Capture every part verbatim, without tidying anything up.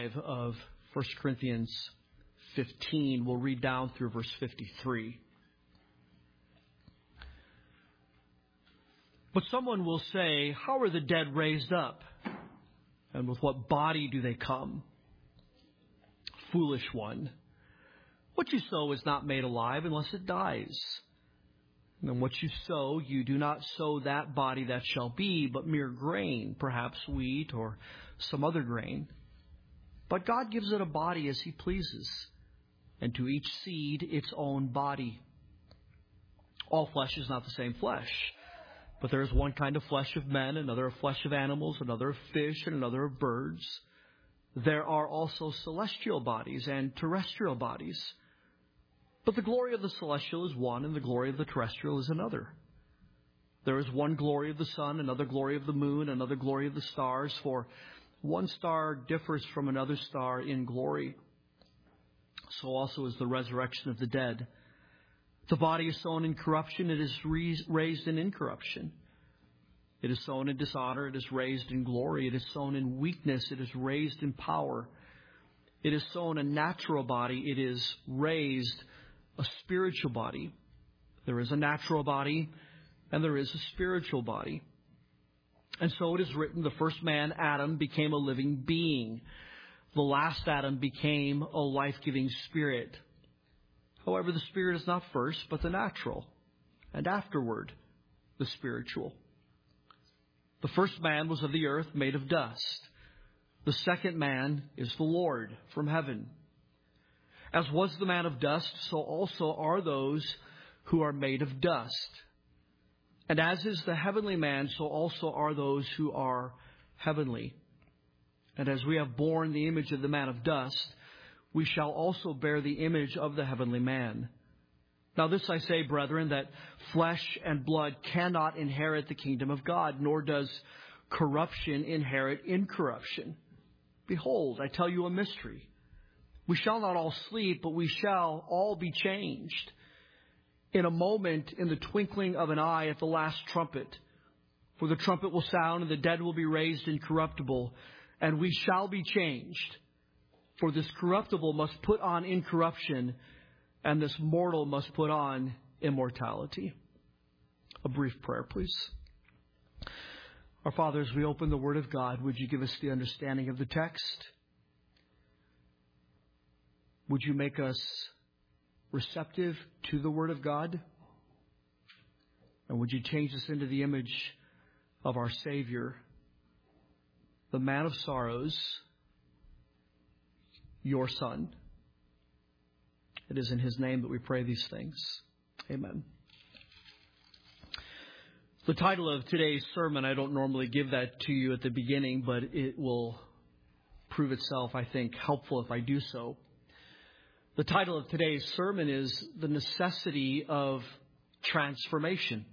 five of First Corinthians fifteen. We'll read down through verse fifty-three. But someone will say, how are the dead raised up? And with what body do they come? Foolish one. What you sow is not made alive unless it dies. And what you sow, you do not sow that body that shall be, but mere grain, perhaps wheat or some other grain. But God gives it a body as He pleases, and to each seed its own body. All flesh is not the same flesh, but there is one kind of flesh of men, another of flesh of animals, another of fish, and another of birds. There are also celestial bodies and terrestrial bodies. But the glory of the celestial is one, and the glory of the terrestrial is another. There is one glory of the sun, another glory of the moon, another glory of the stars, for one star differs from another star in glory. So also is the resurrection of the dead. If the body is sown in corruption, it is raised in incorruption. It is sown in dishonor, it is raised in glory. It is sown in weakness, it is raised in power. It is sown a natural body, it is raised a spiritual body. There is a natural body and there is a spiritual body. And so it is written, the first man, Adam, became a living being. The last Adam became a life-giving spirit. However, the spirit is not first, but the natural, and afterward, the spiritual. The first man was of the earth, made of dust. The second man is the Lord from heaven. As was the man of dust, so also are those who are made of dust. And as is the heavenly man, so also are those who are heavenly. And as we have borne the image of the man of dust, we shall also bear the image of the heavenly man. Now this I say, brethren, that flesh and blood cannot inherit the kingdom of God, nor does corruption inherit incorruption. Behold, I tell you a mystery. We shall not all sleep, but we shall all be changed. In a moment, in the twinkling of an eye, at the last trumpet. For the trumpet will sound, and the dead will be raised incorruptible, and we shall be changed. For this corruptible must put on incorruption, and this mortal must put on immortality. A brief prayer, please. Our Father, as we open the Word of God, would you give us the understanding of the text? Would you make us receptive to the Word of God? And would you change us into the image of our Savior, the man of sorrows, your Son? It is in His name that we pray these things. Amen. The title of today's sermon, I don't normally give that to you at the beginning, but it will prove itself, I think, helpful if I do so. The title of today's sermon is The Necessity of Transformation.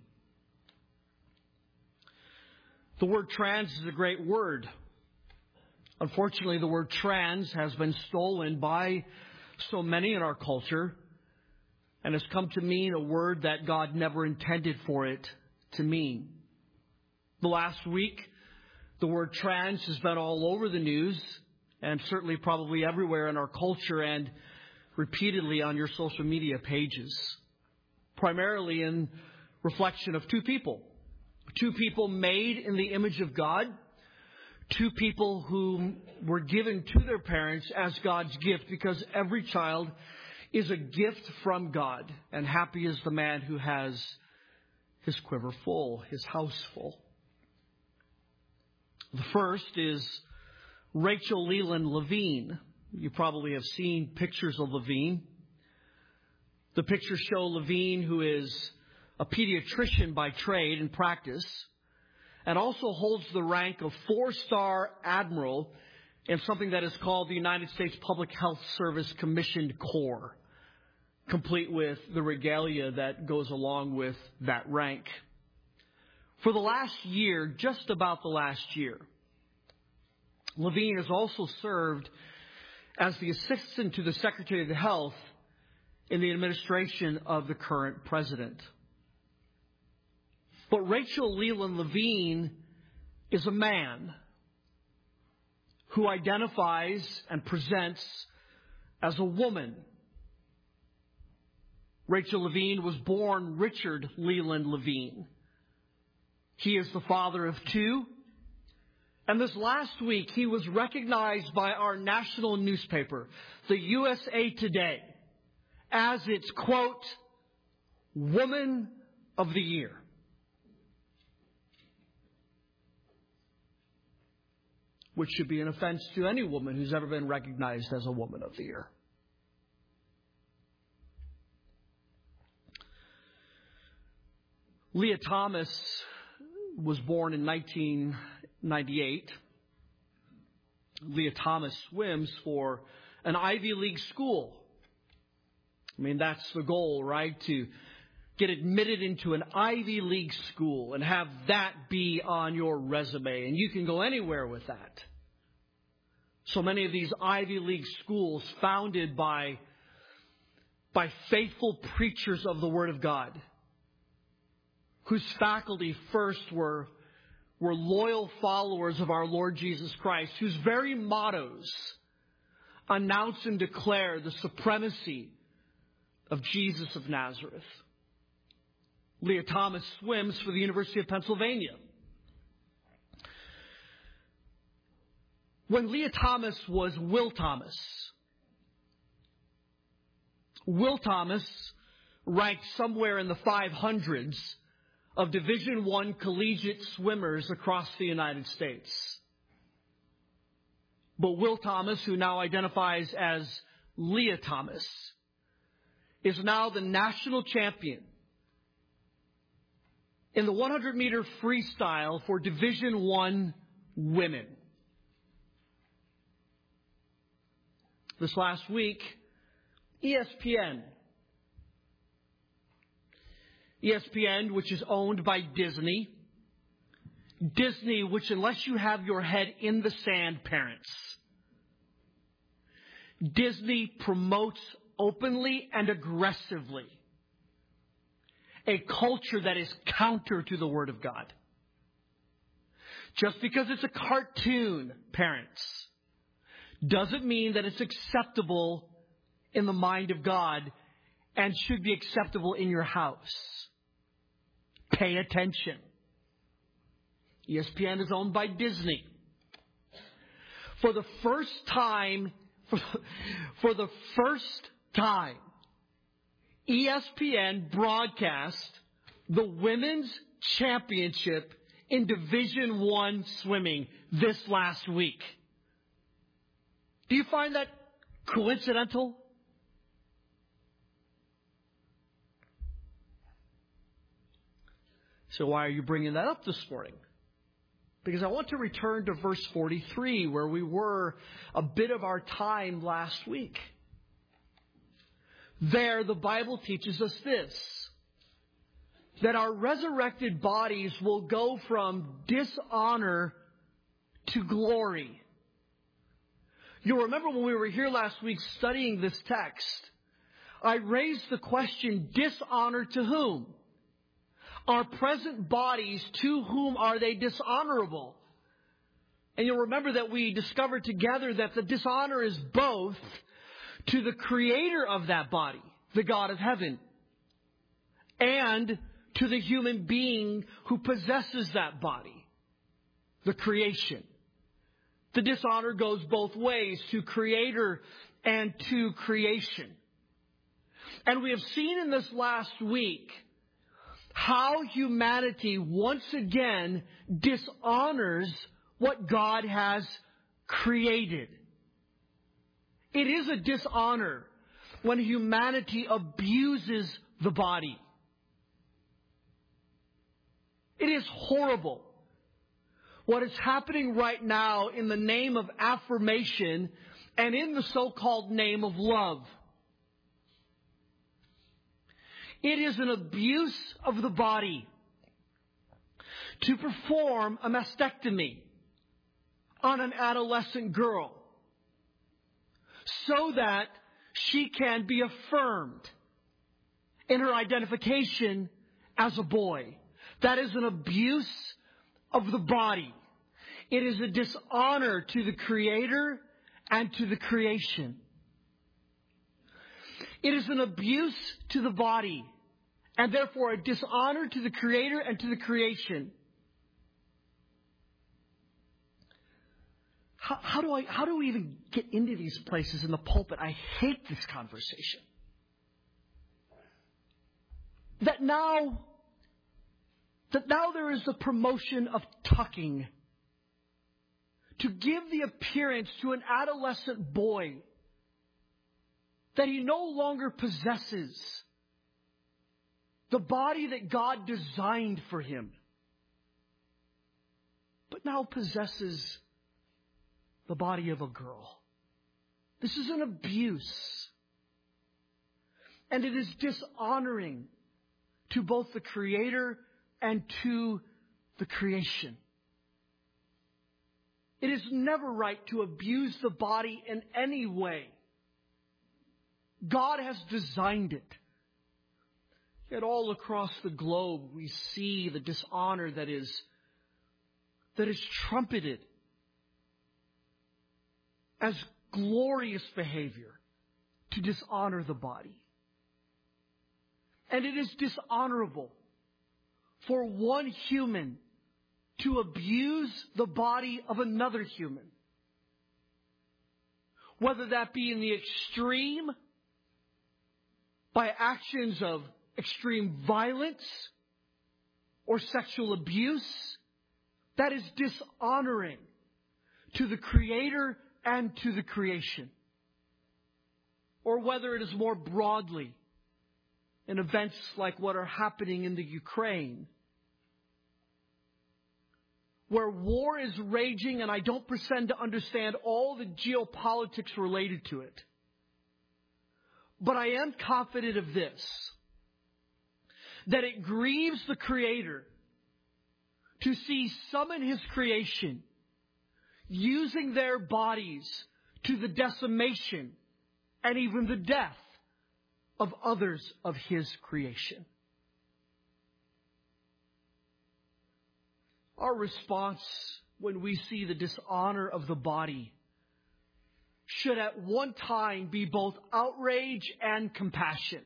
The word trans is a great word. Unfortunately, the word trans has been stolen by so many in our culture and has come to mean a word that God never intended for it to mean. The last week, the word trans has been all over the news and certainly probably everywhere in our culture and repeatedly on your social media pages, primarily in reflection of two people. Two people made in the image of God. Two people who were given to their parents as God's gift, because every child is a gift from God. And happy is the man who has his quiver full, his house full. The first is Rachel Leland Levine. You probably have seen pictures of Levine. The pictures show Levine, who is a pediatrician by trade and practice, and also holds the rank of four-star admiral in something that is called the United States Public Health Service Commissioned Corps, complete with the regalia that goes along with that rank. For the last year, just about the last year, Levine has also served as the assistant to the Secretary of Health in the administration of the current president. But Rachel Leland Levine is a man. who identifies and presents as a woman. Rachel Levine was born Richard Leland Levine. He is the father of two. And this last week, he was recognized by our national newspaper, the U S A Today, as its, quote, Woman of the Year. Which should be an offense to any woman who's ever been recognized as a Woman of the Year. Leah Thomas was born in nineteen ninety-eight. Leah Thomas swims for an Ivy League school. I mean, that's the goal, right? To get admitted into an Ivy League school and have that be on your resume. And you can go anywhere with that. So many of these Ivy League schools founded by, by faithful preachers of the Word of God, whose faculty first were, were loyal followers of our Lord Jesus Christ, whose very mottos announce and declare the supremacy of Jesus of Nazareth. Leah Thomas swims for the University of Pennsylvania. When Leah Thomas was Will Thomas, Will Thomas ranked somewhere in the five hundreds of Division I collegiate swimmers across the United States. But Will Thomas, who now identifies as Leah Thomas, is now the national champion in the one hundred meter freestyle for Division I women. This last week, E S P N, E S P N, which is owned by Disney, Disney, which unless you have your head in the sand, parents, Disney promotes openly and aggressively a culture that is counter to the Word of God. Just because it's a cartoon, parents, doesn't mean that it's acceptable in the mind of God and should be acceptable in your house. Pay attention. E S P N is owned by Disney. For the first time, for, for the first time, E S P N broadcast the Women's Championship in Division I swimming this last week. Do you find that coincidental? So why are you bringing that up this morning? Because I want to return to verse forty-three, where we were a bit of our time last week. There, the Bible teaches us this, that our resurrected bodies will go from dishonor to glory. You'll remember when we were here last week studying this text, I raised the question, dishonor to whom? Our present bodies, to whom are they dishonorable? And you'll remember that we discovered together that the dishonor is both to the creator of that body, the God of heaven, and to the human being who possesses that body, the creation. The dishonor goes both ways, to creator and to creation. And we have seen in this last week how humanity once again dishonors what God has created. It is a dishonor when humanity abuses the body. It is horrible what is happening right now in the name of affirmation and in the so-called name of love. It is an abuse of the body to perform a mastectomy on an adolescent girl so that she can be affirmed in her identification as a boy. That is an abuse of the body. It is a dishonor to the Creator and to the creation. It is an abuse to the body, and therefore a dishonor to the Creator and to the creation. How, how do I, how do we even get into these places in the pulpit? I hate this conversation. That now, that now there is a promotion of tucking to give the appearance to an adolescent boy that he no longer possesses the body that God designed for him, but now possesses the body of a girl. This is an abuse. And it is dishonoring to both the Creator and to the creation. It is never right to abuse the body in any way. God has designed it. Yet all across the globe we see the dishonor that is, that is trumpeted as glorious behavior to dishonor the body. And it is dishonorable for one human to abuse the body of another human. Whether that be in the extreme, by actions of extreme violence or sexual abuse, that is dishonoring to the Creator and to the creation. Or whether it is more broadly in events like what are happening in the Ukraine, where war is raging, and I don't pretend to understand all the geopolitics related to it. But I am confident of this, that it grieves the Creator to see some in His creation using their bodies to the decimation and even the death of others of His creation. Our response when we see the dishonor of the body should at one time be both outrage and compassion.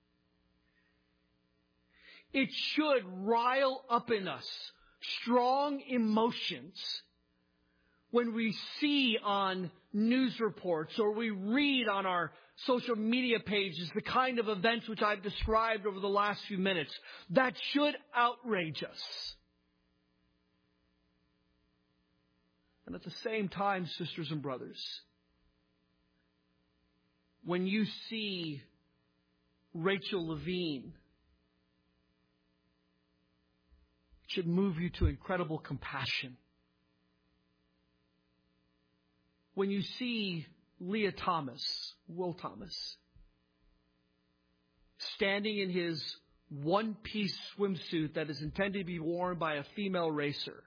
It should rile up in us strong emotions when we see on news reports or we read on our social media pages the kind of events which I've described over the last few minutes. That should outrage us. And at the same time, sisters and brothers, when you see Rachel Levine, it should move you to incredible compassion. When you see Leah Thomas, Will Thomas, standing in his one-piece swimsuit that is intended to be worn by a female racer,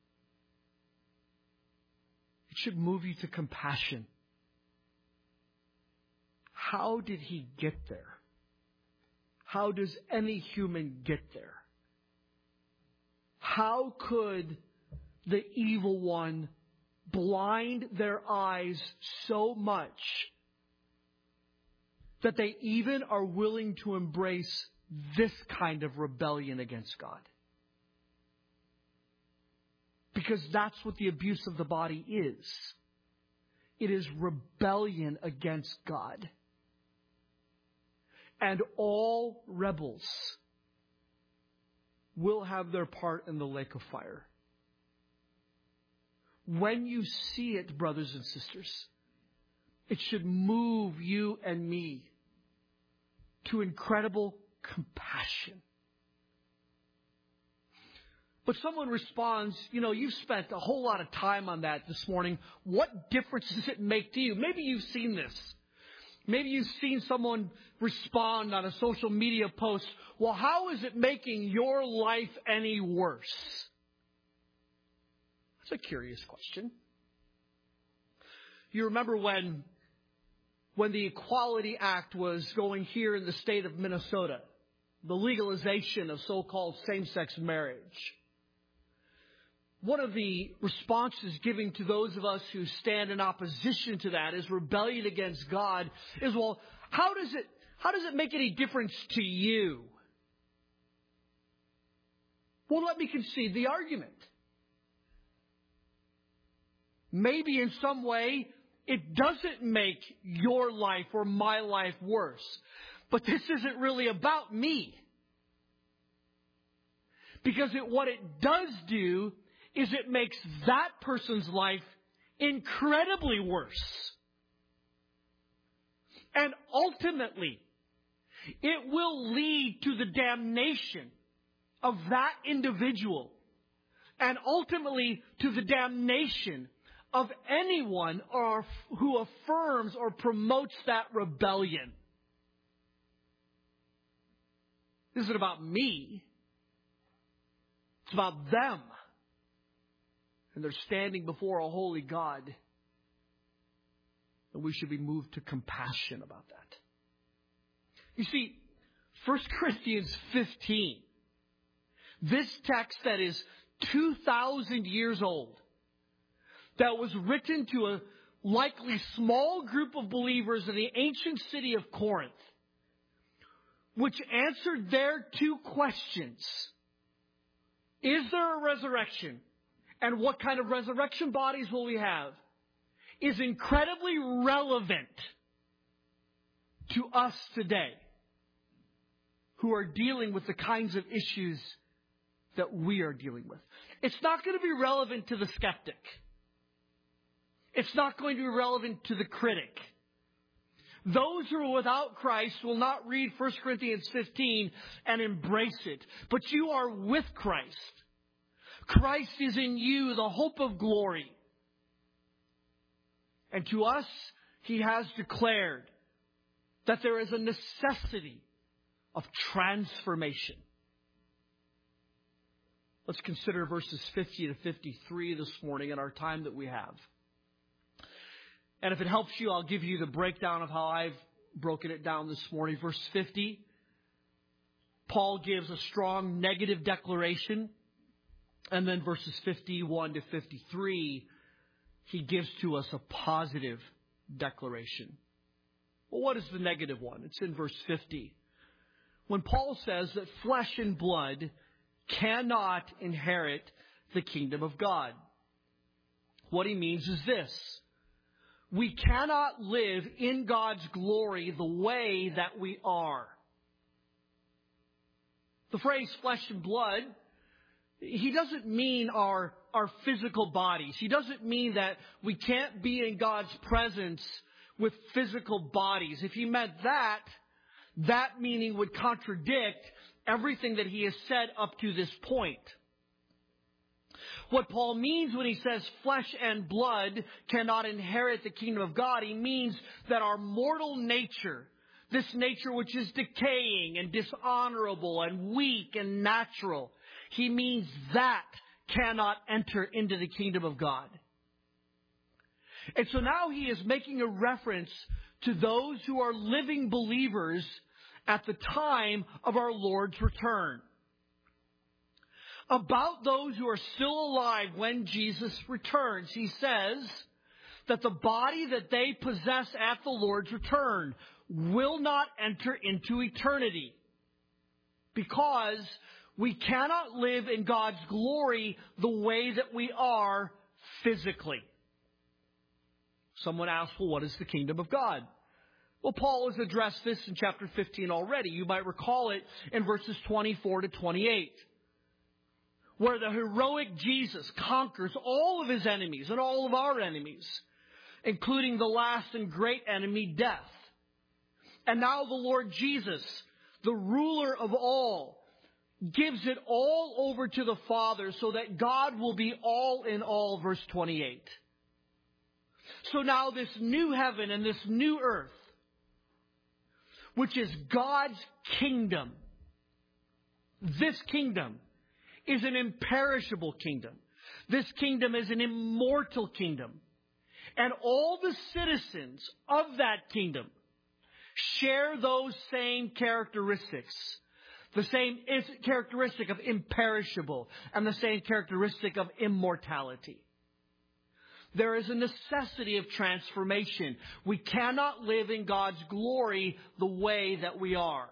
it should move you to compassion. How did he get there? How does any human get there? How could the evil one blind their eyes so much that they even are willing to embrace this kind of rebellion against God? Because that's what the abuse of the body is. It is rebellion against God. And all rebels will have their part in the lake of fire. When you see it, brothers and sisters, it should move you and me to incredible compassion. But someone responds, you know, you've spent a whole lot of time on that this morning. What difference does it make to you? Maybe you've seen this. Maybe you've seen someone respond on a social media post, well, how is it making your life any worse? That's a curious question. You remember when, when the Equality Act was going here in the state of Minnesota, the legalization of so-called same-sex marriage. one of the responses given to those of us who stand in opposition to that is rebellion against God is, well, how does it, how does it make any difference to you? Well, let me concede the argument. Maybe in some way it doesn't make your life or my life worse. But this isn't really about me. Because it, what it does do is it makes that person's life incredibly worse. And ultimately, it will lead to the damnation of that individual. And ultimately to the damnation of anyone or who affirms or promotes that rebellion. This isn't about me. It's about them. And they're standing before a holy God. And we should be moved to compassion about that. You see, First Corinthians fifteen, this text that is two thousand years old, that was written to a likely small group of believers in the ancient city of Corinth, which answered their two questions. Is there a resurrection? And what kind of resurrection bodies will we have? Is incredibly relevant to us today, who are dealing with the kinds of issues that we are dealing with. It's not going to be relevant to the skeptic. It's not going to be relevant to the critic. Those who are without Christ will not read First Corinthians fifteen and embrace it. But you are with Christ. Christ is in you, the hope of glory. And to us, He has declared that there is a necessity of transformation. Let's consider verses fifty to fifty-three this morning in our time that we have. And if it helps you, I'll give you the breakdown of how I've broken it down this morning. Verse fifty, Paul gives a strong negative declaration. And then verses fifty-one to fifty-three, he gives to us a positive declaration. Well, what is the negative one? It's in verse fifty. When Paul says that flesh and blood cannot inherit the kingdom of God. What he means is this. We cannot live in God's glory the way that we are. The phrase flesh and blood, he doesn't mean our, our physical bodies. He doesn't mean that we can't be in God's presence with physical bodies. If he meant that, that meaning would contradict everything that he has said up to this point. What Paul means when he says flesh and blood cannot inherit the kingdom of God, he means that our mortal nature, this nature which is decaying and dishonorable and weak and natural, he means that cannot enter into the kingdom of God. And so now he is making a reference to those who are living believers at the time of our Lord's return. About those who are still alive when Jesus returns, he says that the body that they possess at the Lord's return will not enter into eternity, because we cannot live in God's glory the way that we are physically. Someone asks, well, what is the kingdom of God? Well, Paul has addressed this in chapter fifteen already. You might recall it in verses twenty-four to twenty-eight, where the heroic Jesus conquers all of his enemies and all of our enemies, including the last and great enemy, death. And now the Lord Jesus, the ruler of all, gives it all over to the Father so that God will be all in all, verse twenty-eight. So now this new heaven and this new earth, which is God's kingdom, this kingdom is an imperishable kingdom. This kingdom is an immortal kingdom. And all the citizens of that kingdom share those same characteristics. The same is characteristic of imperishable and the same characteristic of immortality. There is a necessity of transformation. We cannot live in God's glory the way that we are.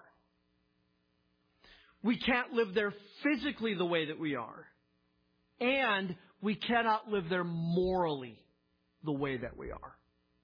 We can't live there physically the way that we are. And we cannot live there morally the way that we are.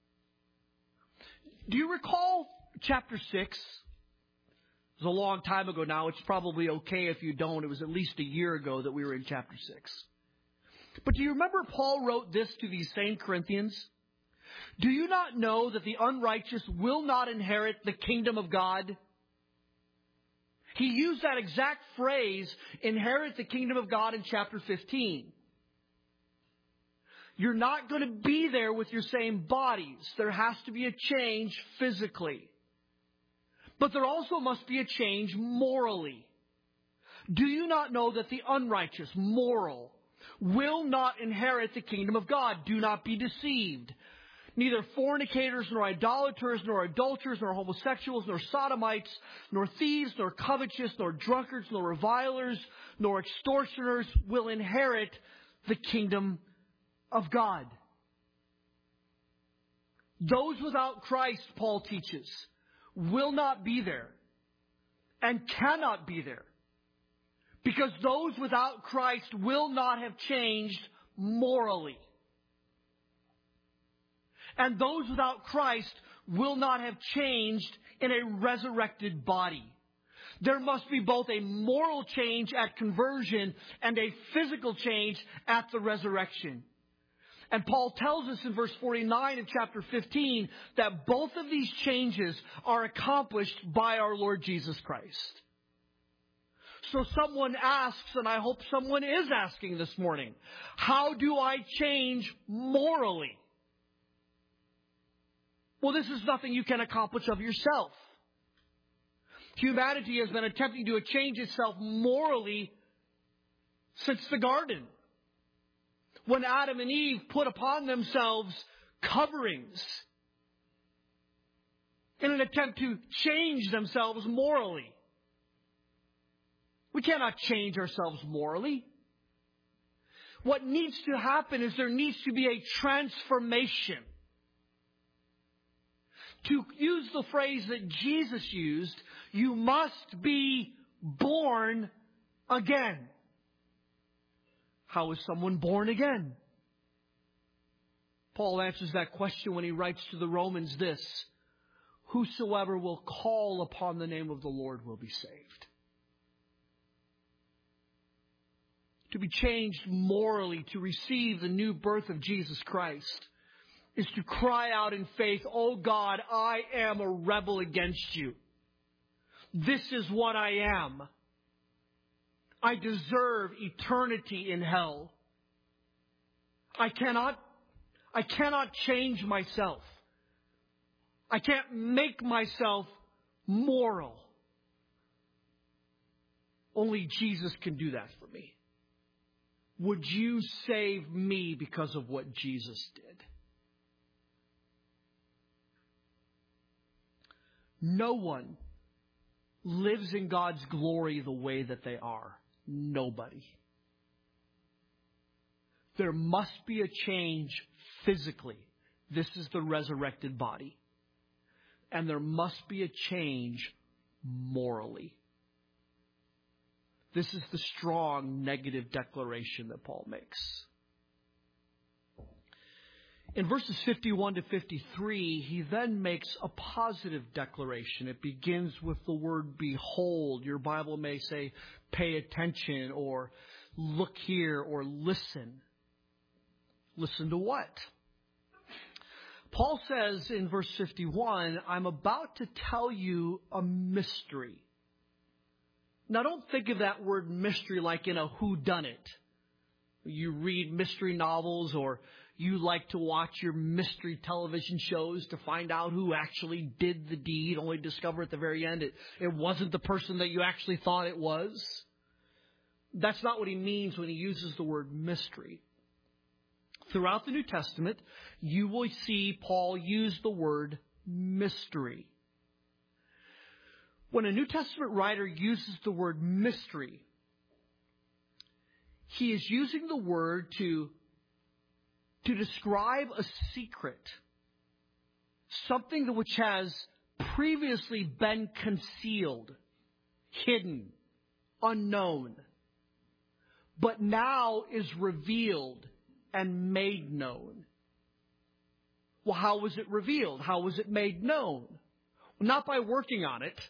Do you recall chapter six? It was a long time ago now. It's probably okay if you don't. It was at least a year ago that we were in chapter six. But do you remember Paul wrote this to these same Corinthians? Do you not know that the unrighteous will not inherit the kingdom of God? He used that exact phrase, inherit the kingdom of God, in chapter fifteen. You're not going to be there with your same bodies. There has to be a change physically. But there also must be a change morally. Do you not know that the unrighteous, moral, will not inherit the kingdom of God? Do not be deceived. Neither fornicators, nor idolaters, nor adulterers, nor homosexuals, nor sodomites, nor thieves, nor covetous, nor drunkards, nor revilers, nor extortioners will inherit the kingdom of God. Those without Christ, Paul teaches, will not be there and cannot be there. Because those without Christ will not have changed morally. And those without Christ will not have changed in a resurrected body. There must be both a moral change at conversion and a physical change at the resurrection. And Paul tells us in verse forty-nine of chapter fifteen that both of these changes are accomplished by our Lord Jesus Christ. So someone asks, and I hope someone is asking this morning, how do I change morally? Well, this is nothing you can accomplish of yourself. Humanity has been attempting to change itself morally since the garden, when Adam and Eve put upon themselves coverings in an attempt to change themselves morally. We cannot change ourselves morally. What needs to happen is there needs to be a transformation. To use the phrase that Jesus used, you must be born again. How is someone born again? Paul answers that question when he writes to the Romans this: whosoever will call upon the name of the Lord will be saved. To be changed morally, to receive the new birth of Jesus Christ, is to cry out in faith, "Oh God, I am a rebel against you. This is what I am. I deserve eternity in hell. I cannot, I cannot change myself. I can't make myself moral. Only Jesus can do that for me. Would you save me because of what Jesus did?" No one lives in God's glory the way that they are. Nobody. There must be a change physically. This is the resurrected body. And there must be a change morally. This is the strong negative declaration that Paul makes. In verses fifty-one to fifty-three, he then makes a positive declaration. It begins with the word behold. Your Bible may say pay attention or look here or listen. Listen to what? Paul says in verse fifty-one, I'm about to tell you a mystery. Now don't think of that word mystery like in a whodunit. You read mystery novels or you like to watch your mystery television shows to find out who actually did the deed, only discover at the very end it, it wasn't the person that you actually thought it was. That's not what he means when he uses the word mystery. Throughout the New Testament, you will see Paul use the word mystery. When a New Testament writer uses the word mystery, he is using the word to, to describe a secret, something which has previously been concealed, hidden, unknown, but now is revealed and made known. Well, how was it revealed? How was it made known? Well, not by working on it.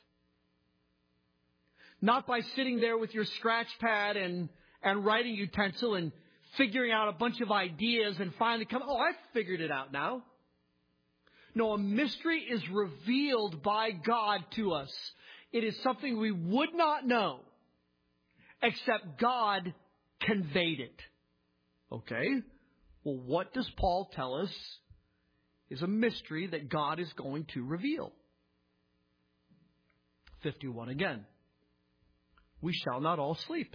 Not by sitting there with your scratch pad and, and writing utensil and figuring out a bunch of ideas and finally come, oh, I figured it out now. No, a mystery is revealed by God to us. It is something we would not know except God conveyed it. Okay? Well, what does Paul tell us is a mystery that God is going to reveal? fifty-one again. We shall not all sleep.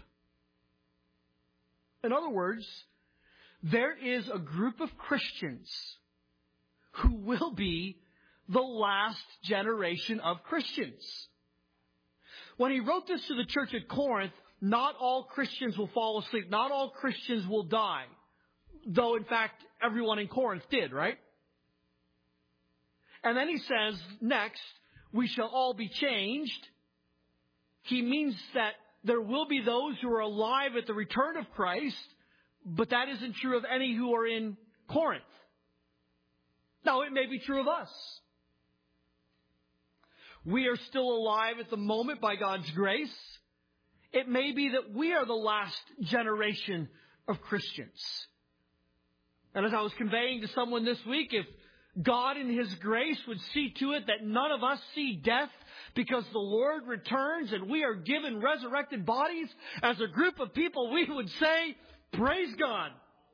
In other words, there is a group of Christians who will be the last generation of Christians. When he wrote this to the church at Corinth, not all Christians will fall asleep. Not all Christians will die. Though, in fact, everyone in Corinth did, right? And then he says, next, we shall all be changed. He means that there will be those who are alive at the return of Christ, but that isn't true of any who are in Corinth. Now, it may be true of us. We are still alive at the moment by God's grace. It may be that we are the last generation of Christians. And as I was conveying to someone this week, if God in His grace would see to it that none of us see death because the Lord returns and we are given resurrected bodies, as a group of people, we would say, praise God.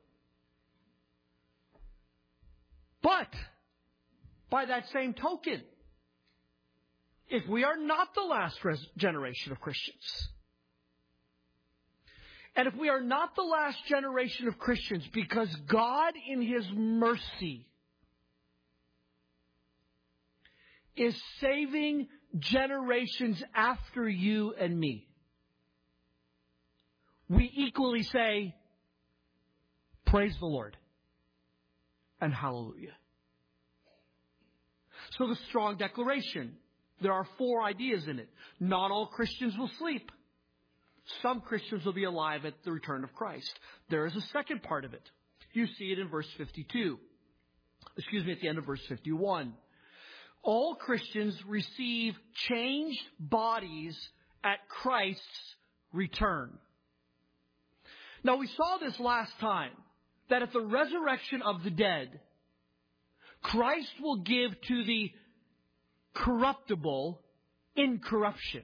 But, by that same token, if we are not the last res- generation of Christians, and if we are not the last generation of Christians because God in His mercy is saving generations after you and me, we equally say, praise the Lord and hallelujah. So the strong declaration, there are four ideas in it. Not all Christians will sleep. Some Christians will be alive at the return of Christ. There is a second part of it. You see it in verse fifty-two. Excuse me, at the end of verse fifty-one. All Christians receive changed bodies at Christ's return. Now, we saw this last time, that at the resurrection of the dead, Christ will give to the corruptible incorruption.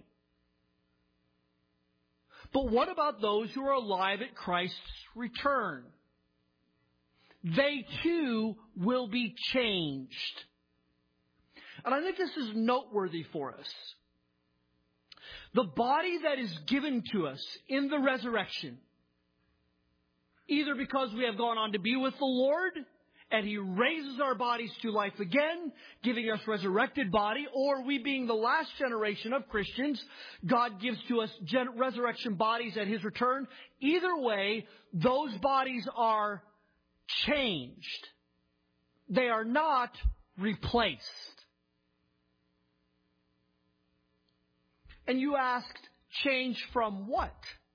But what about those who are alive at Christ's return? They too will be changed. And I think this is noteworthy for us. The body that is given to us in the resurrection, either because we have gone on to be with the Lord and He raises our bodies to life again, giving us resurrected body, or we being the last generation of Christians, God gives to us gen- resurrection bodies at His return. Either way, those bodies are changed. They are not replaced. And you asked, change from what?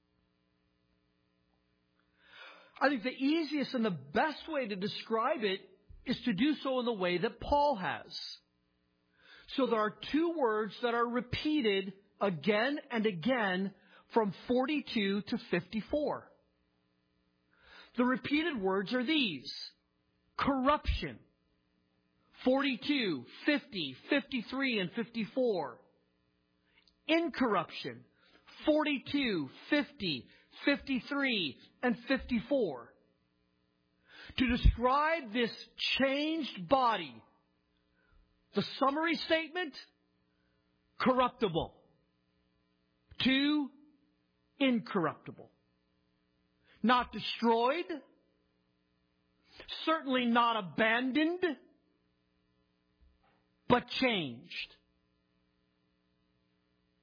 I think the easiest and the best way to describe it is to do so in the way that Paul has. So there are two words that are repeated again and again from forty-two to fifty-four. The repeated words are these: corruption, forty-two, fifty, fifty-three, and fifty-four. Incorruption, forty-two, fifty, fifty-three, and fifty-four. To describe this changed body, the summary statement, corruptible. Two, incorruptible. Not destroyed, certainly not abandoned, but changed.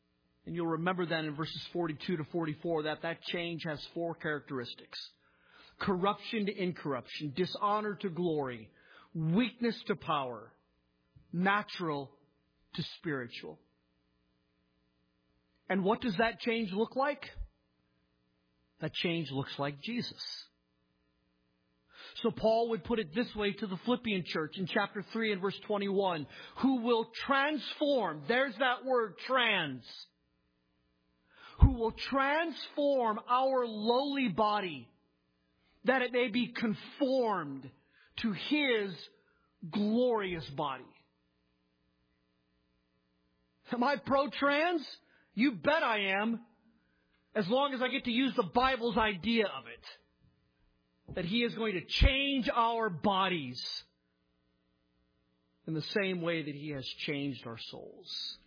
And you'll remember then in verses forty-two to forty-four that that change has four characteristics. Corruption to incorruption, dishonor to glory, weakness to power, natural to spiritual. And what does that change look like? That change looks like Jesus. So Paul would put it this way to the Philippian church in chapter three and verse twenty-one, who will transform, there's that word, trans, who will transform our lowly body, that it may be conformed to His glorious body. Am I pro-trans? You bet I am. As long as I get to use the Bible's idea of it. That He is going to change our bodies in the same way that He has changed our souls.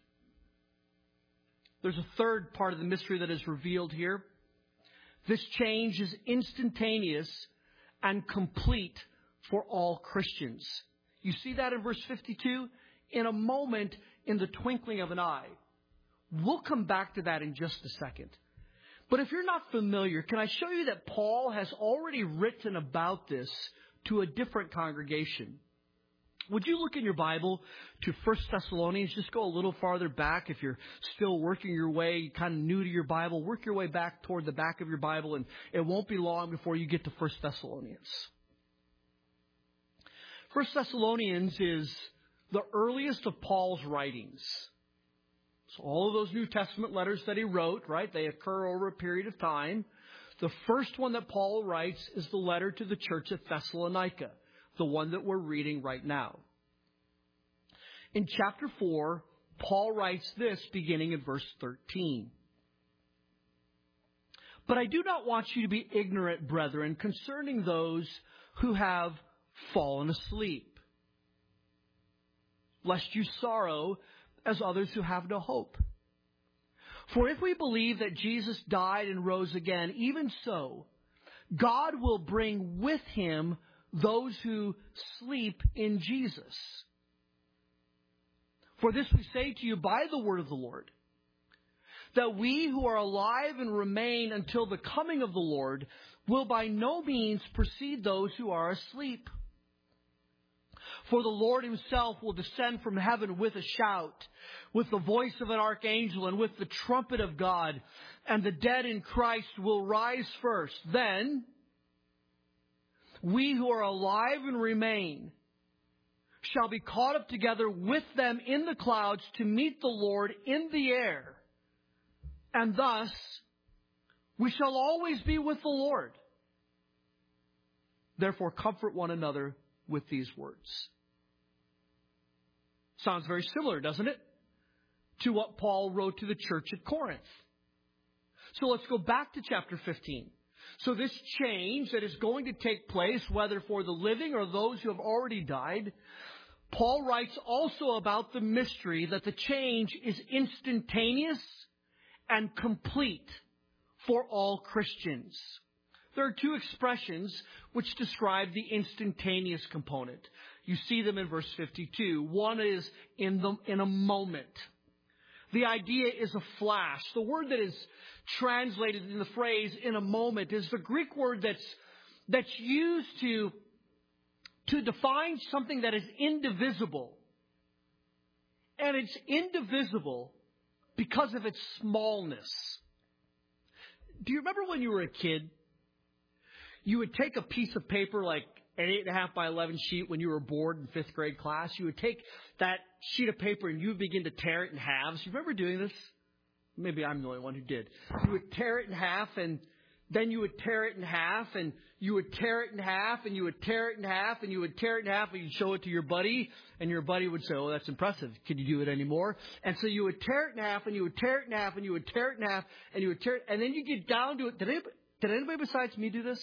There's a third part of the mystery that is revealed here. This change is instantaneous and complete for all Christians. You see that in verse fifty-two? In a moment, in the twinkling of an eye. We'll come back to that in just a second. But if you're not familiar, can I show you that Paul has already written about this to a different congregation? Would you look in your Bible to First Thessalonians? Just go a little farther back. If you're still working your way, kind of new to your Bible, work your way back toward the back of your Bible, and it won't be long before you get to First Thessalonians. First Thessalonians is the earliest of Paul's writings. So all of those New Testament letters that he wrote, right, they occur over a period of time. The first one that Paul writes is the letter to the church at Thessalonica, the one that we're reading right now. In chapter four, Paul writes this beginning in verse thirteen. But I do not want you to be ignorant, brethren, concerning those who have fallen asleep, lest you sorrow as others who have no hope. For if we believe that Jesus died and rose again, even so, God will bring with Him those who sleep in Jesus. For this we say to you by the word of the Lord, that we who are alive and remain until the coming of the Lord will by no means precede those who are asleep. For the Lord Himself will descend from heaven with a shout, with the voice of an archangel, and with the trumpet of God, and the dead in Christ will rise first. Then we who are alive and remain shall be caught up together with them in the clouds to meet the Lord in the air. And thus we shall always be with the Lord. Therefore comfort one another with these words. Sounds very similar, doesn't it, to what Paul wrote to the church at Corinth. So let's go back to chapter fifteen. So this change that is going to take place, whether for the living or those who have already died, Paul writes also about the mystery that the change is instantaneous and complete for all Christians. There are two expressions which describe the instantaneous component. You see them in verse fifty-two. One is in the in a moment. The idea is a flash. The word that is translated in the phrase in a moment is the Greek word that's that's used to to define something that is indivisible. And it's indivisible because of its smallness. Do you remember when you were a kid? You would take a piece of paper like an eight and a half by eleven sheet when you were bored in fifth grade class. You would take that sheet of paper and you would begin to tear it in halves. You remember doing this? Maybe I'm the only one who did. You would tear it in half, and then you would tear it in half, and you would tear it in half, and you would tear it in half, and you would tear it in half, and you'd show it to your buddy, and your buddy would say, "Oh, that's impressive. Can you do it anymore?" And so you would tear it in half, and you would tear it in half, and you would tear it in half, and you would tear it, and then you get down to it. Did anybody, did anybody besides me do this?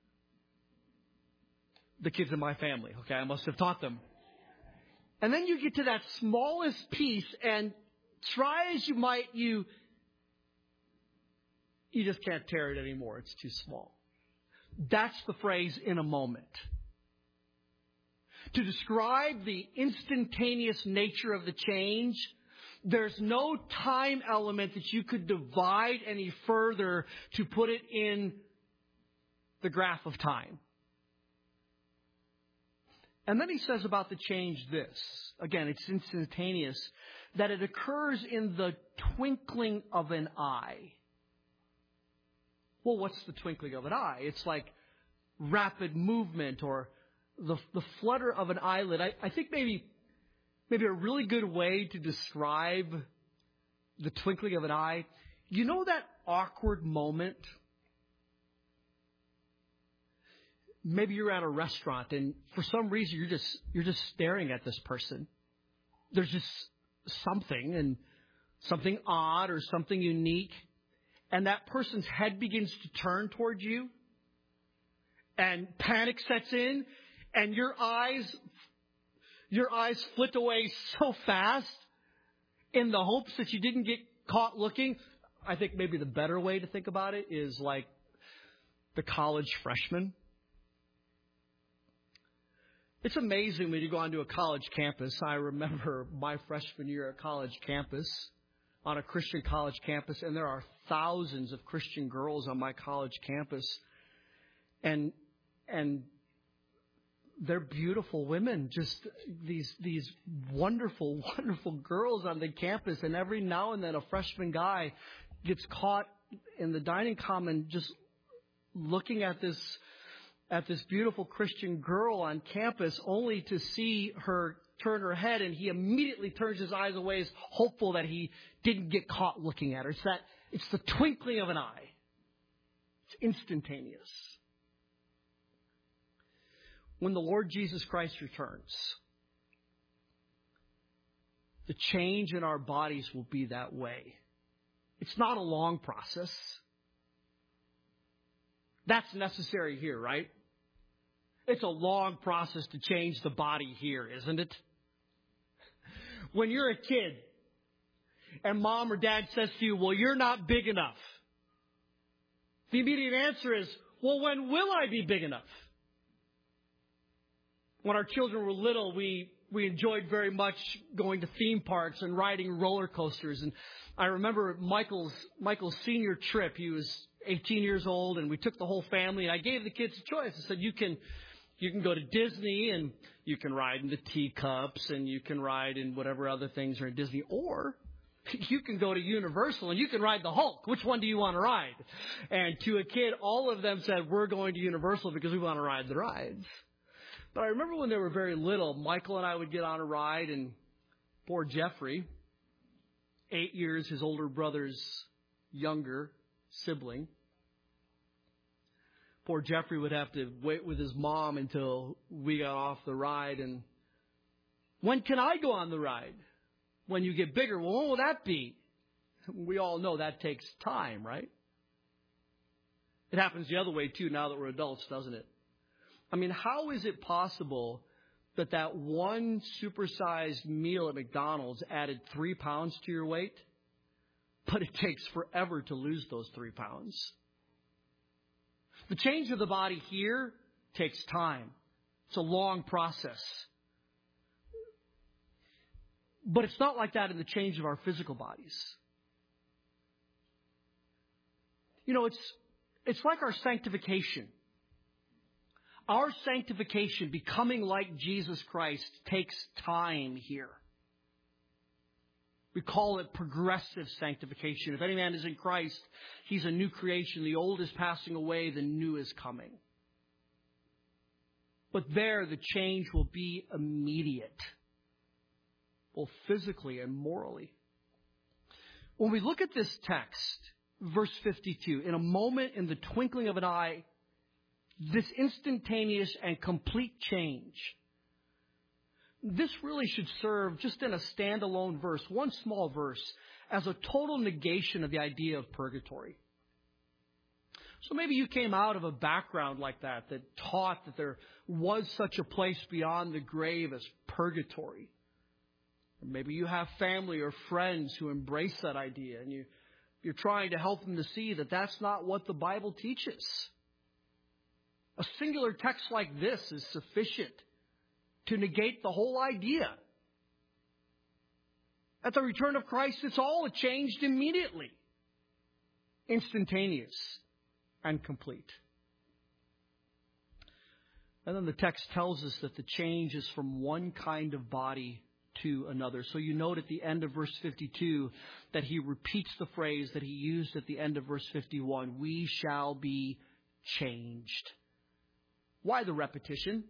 The kids in my family. Okay, I must have taught them. And then you get to that smallest piece, and try as you might, you you just can't tear it anymore. It's too small. That's the phrase "in a moment." To describe the instantaneous nature of the change, There's no time element that you could divide any further to put it in the graph of time. And then he says about the change this. Again, it's instantaneous. That it occurs in the twinkling of an eye. Well, what's the twinkling of an eye? It's like rapid movement or the the flutter of an eyelid. I, I think maybe maybe a really good way to describe the twinkling of an eye. You know that awkward moment? Maybe you're at a restaurant and for some reason you're just you're just staring at this person. There's just something and something odd or something unique. And that person's head begins to turn towards you. And panic sets in. And your eyes, your eyes flit away so fast in the hopes that you didn't get caught looking. I think maybe the better way to think about it is like the college freshman. It's amazing when you go onto a college campus. I remember my freshman year at college campus, on a Christian college campus, and there are thousands of Christian girls on my college campus. And and they're beautiful women, just these these wonderful, wonderful girls on the campus. And every now and then a freshman guy gets caught in the dining common just looking at this at this beautiful Christian girl on campus, only to see her turn her head, and he immediately turns his eyes away, is hopeful that he didn't get caught looking at her. It's that it's the twinkling of an eye. It's instantaneous. When the Lord Jesus Christ returns, the change in our bodies will be that way. It's not a long process. That's necessary here, right? It's a long process to change the body here, isn't it? When you're a kid and mom or dad says to you, well, you're not big enough. The immediate answer is, well, when will I be big enough? When our children were little, we, we enjoyed very much going to theme parks and riding roller coasters. And I remember Michael's, Michael's senior trip. He was eighteen years old, and we took the whole family, and I gave the kids a choice. I said, you can, you can go to Disney, and you can ride in the teacups, and you can ride in whatever other things are in Disney, or you can go to Universal, and you can ride the Hulk. Which one do you want to ride? And to a kid, all of them said, we're going to Universal because we want to ride the rides. But I remember when they were very little, Michael and I would get on a ride, and poor Jeffrey, eight years, his older brother's younger sibling, poor Jeffrey would have to wait with his mom until we got off the ride. And when can I go on the ride? When you get bigger. Well, when will that be? We all know that takes time, right? It happens the other way too now that we're adults, doesn't it? I mean, how is it possible that that one supersized meal at McDonald's added three pounds to your weight, but it takes forever to lose those three pounds? The change of the body here takes time. It's a long process. But it's not like that in the change of our physical bodies. You know, it's it's like our sanctification. Our sanctification, becoming like Jesus Christ, takes time here. We call it progressive sanctification. If any man is in Christ, he's a new creation. The old is passing away, the new is coming. But there, the change will be immediate, both physically and morally. When we look at this text, verse fifty-two, in a moment, in the twinkling of an eye, this instantaneous and complete change, this really should serve just in a standalone verse, one small verse, as a total negation of the idea of purgatory. So maybe you came out of a background like that, that taught that there was such a place beyond the grave as purgatory. Or maybe you have family or friends who embrace that idea, and you, you're trying to help them to see that that's not what the Bible teaches. A singular text like this is sufficient to negate the whole idea. At the return of Christ, it's all changed immediately. Instantaneous and complete. And then the text tells us that the change is from one kind of body to another. So you note at the end of verse fifty-two that he repeats the phrase that he used at the end of verse fifty-one. We shall be changed. Why the repetition?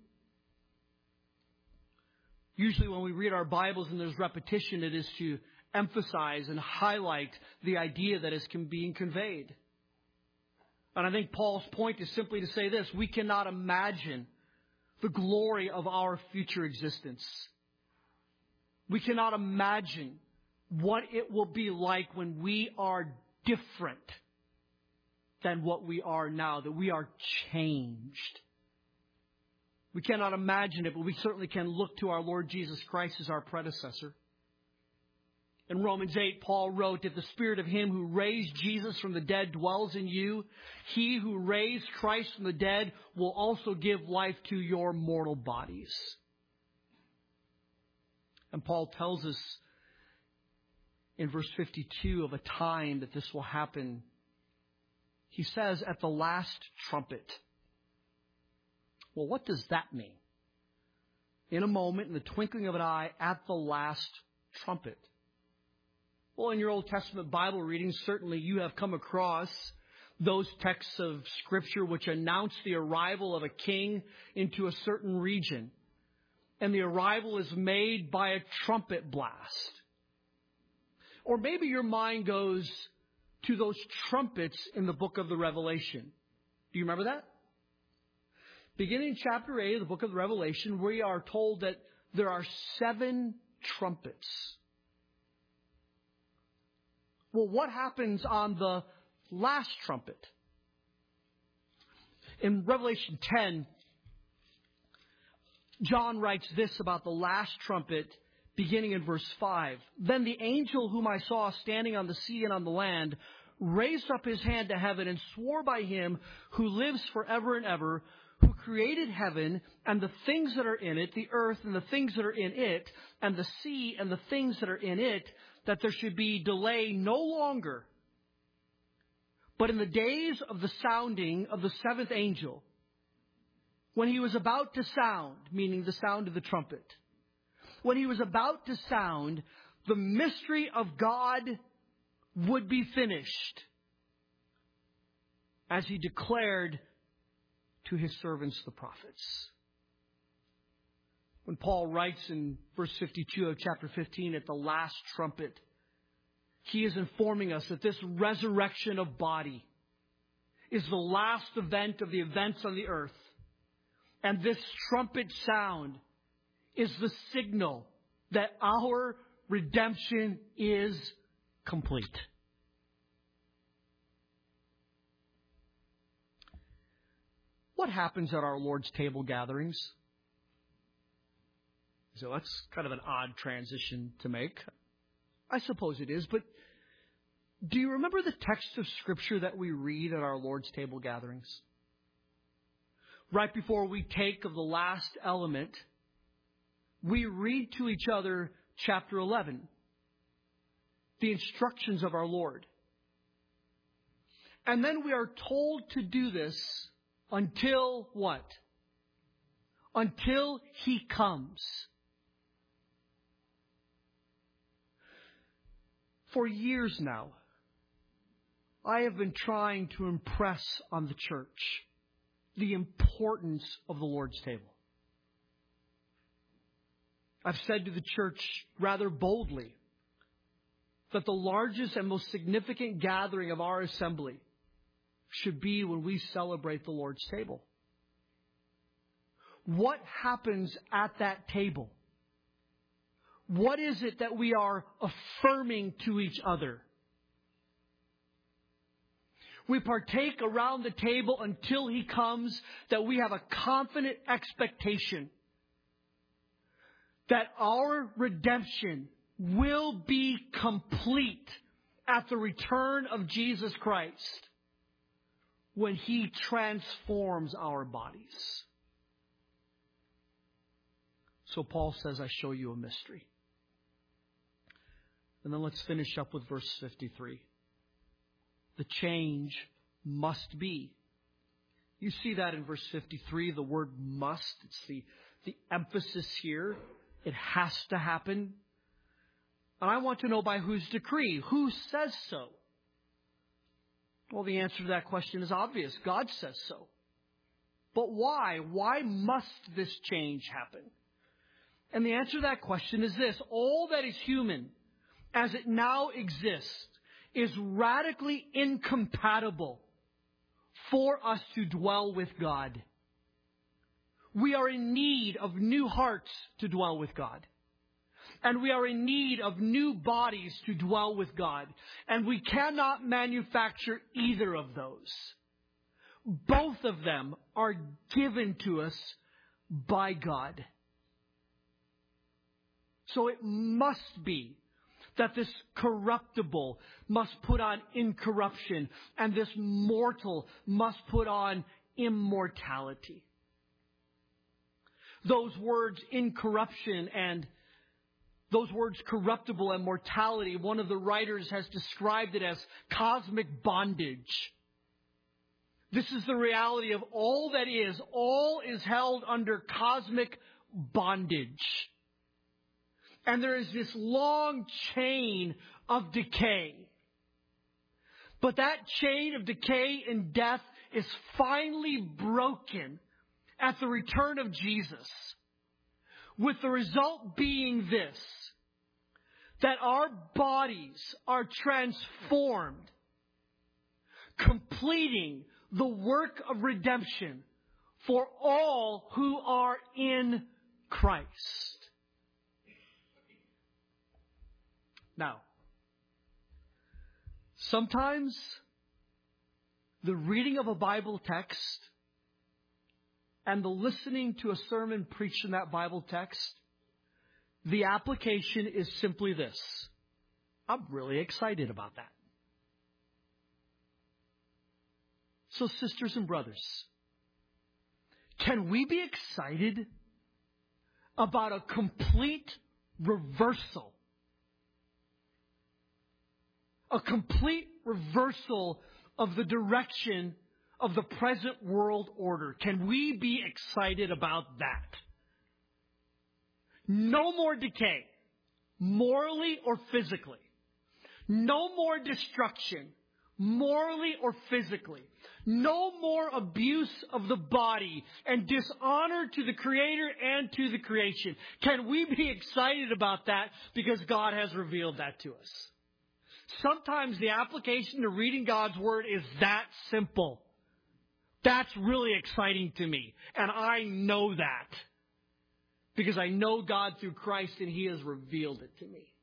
Usually when we read our Bibles and there's repetition, it is to emphasize and highlight the idea that is being conveyed. And I think Paul's point is simply to say this: we cannot imagine the glory of our future existence. We cannot imagine what it will be like when we are different than what we are now, that we are changed. We cannot imagine it, but we certainly can look to our Lord Jesus Christ as our predecessor. In Romans eight, Paul wrote, if the Spirit of Him who raised Jesus from the dead dwells in you, He who raised Christ from the dead will also give life to your mortal bodies. And Paul tells us in verse fifty-two of a time that this will happen. He says, at the last trumpet. Well, what does that mean? In a moment, in the twinkling of an eye, at the last trumpet. Well, in your Old Testament Bible readings, certainly you have come across those texts of Scripture which announce the arrival of a king into a certain region. And the arrival is made by a trumpet blast. Or maybe your mind goes to those trumpets in the book of the Revelation. Do you remember that? Beginning in chapter eight of the book of the Revelation, we are told that there are seven trumpets. Well, what happens on the last trumpet? In Revelation ten, John writes this about the last trumpet, beginning in verse five. Then the angel whom I saw standing on the sea and on the land raised up his hand to heaven and swore by Him who lives forever and ever, who created heaven and the things that are in it, the earth and the things that are in it, and the sea and the things that are in it, that there should be delay no longer. But in the days of the sounding of the seventh angel, when he was about to sound, meaning the sound of the trumpet, when he was about to sound, the mystery of God would be finished, as He declared to His servants, the prophets. When Paul writes in verse fifty-two of chapter fifteen, at the last trumpet, he is informing us that this resurrection of body is the last event of the events on the earth. And this trumpet sound is the signal that our redemption is complete. What happens at our Lord's table gatherings? So that's kind of an odd transition to make. I suppose it is, but do you remember the text of Scripture that we read at our Lord's table gatherings? Right before we take of the last element, we read to each other chapter eleven, the instructions of our Lord. And then we are told to do this until what? Until He comes. For years now, I have been trying to impress on the church the importance of the Lord's table. I've said to the church rather boldly that the largest and most significant gathering of our assembly should be when we celebrate the Lord's table. What happens at that table? What is it that we are affirming to each other? We partake around the table until He comes, that we have a confident expectation that our redemption will be complete at the return of Jesus Christ when He transforms our bodies. So Paul says, I show you a mystery. And then let's finish up with verse fifty-three. The change must be. You see that in verse fifty-three, the word must. It's the, the emphasis here. It has to happen. And I want to know by whose decree. Who says so? Well, the answer to that question is obvious. God says so. But why? Why must this change happen? And the answer to that question is this. All that is human, as it now exists, is radically incompatible for us to dwell with God. We are in need of new hearts to dwell with God. And we are in need of new bodies to dwell with God. And we cannot manufacture either of those. Both of them are given to us by God. So it must be that this corruptible must put on incorruption, and this mortal must put on immortality. Those words incorruption and those words corruptible and mortality, one of the writers has described it as cosmic bondage. This is the reality of all that is. All is held under cosmic bondage. And there is this long chain of decay. But that chain of decay and death is finally broken at the return of Jesus. With the result being this, that our bodies are transformed, completing the work of redemption for all who are in Christ. Now, sometimes the reading of a Bible text and the listening to a sermon preached in that Bible text, the application is simply this. I'm really excited about that. So, sisters and brothers, can we be excited about a complete reversal? A complete reversal of the direction of the present world order. Can we be excited about that? No more decay, morally or physically. No more destruction, morally or physically. No more abuse of the body and dishonor to the Creator and to the creation. Can we be excited about that because God has revealed that to us? Sometimes the application to reading God's Word is that simple. That's really exciting to me. And I know that. Because I know God through Christ and He has revealed it to me.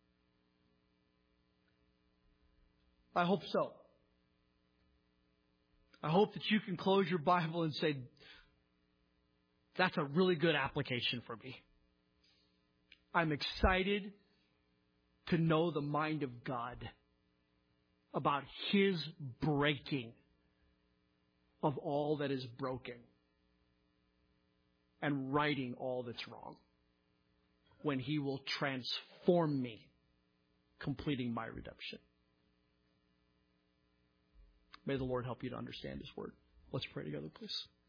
I hope so. I hope that you can close your Bible and say, that's a really good application for me. I'm excited to know the mind of God about His breaking of all that is broken and righting all that's wrong when He will transform me, completing my redemption. May the Lord help you to understand His Word. Let's pray together, please.